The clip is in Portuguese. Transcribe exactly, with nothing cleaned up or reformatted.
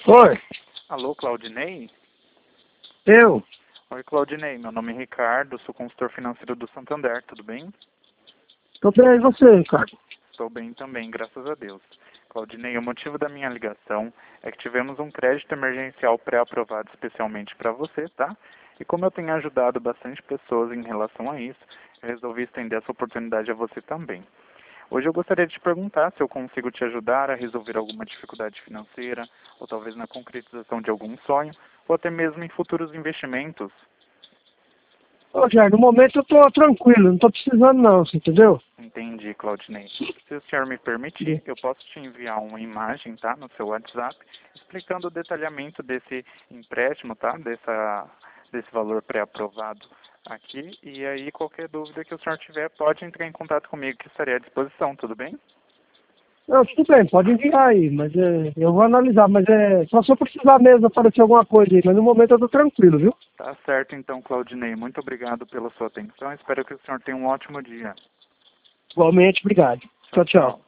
Oi, Alô, Claudinei? eu. Oi, Claudinei. Meu nome é Ricardo, sou consultor financeiro do Santander, tudo bem? Tô bem, e você, Ricardo? Estou bem também, graças a Deus. Claudinei, o motivo da minha ligação é que tivemos um crédito emergencial pré-aprovado especialmente para você, tá? E como eu tenho ajudado bastante pessoas em relação a isso, eu resolvi estender essa oportunidade a você também. Hoje eu gostaria de te perguntar se eu consigo te ajudar a resolver alguma dificuldade financeira, ou talvez na concretização de algum sonho, ou até mesmo em futuros investimentos. Ô, Jair, no momento eu tô tranquilo, não tô precisando não, você entendeu? Entendi, Claudinei. Se o senhor me permitir, eu posso te enviar uma imagem, tá, no seu WhatsApp, explicando o detalhamento desse empréstimo, tá, dessa, desse valor pré-aprovado aqui, e aí qualquer dúvida que o senhor tiver, pode entrar em contato comigo, que estarei à disposição, tudo bem? Não, tudo bem, pode enviar aí, mas é, eu vou analisar, mas é só se eu precisar mesmo aparecer alguma coisa aí, mas no momento eu tô tranquilo, viu? Tá certo então, Claudinei. Muito obrigado pela sua atenção. Espero que o senhor tenha um ótimo dia. Igualmente, obrigado. Tchau, Tchau, tchau. tchau.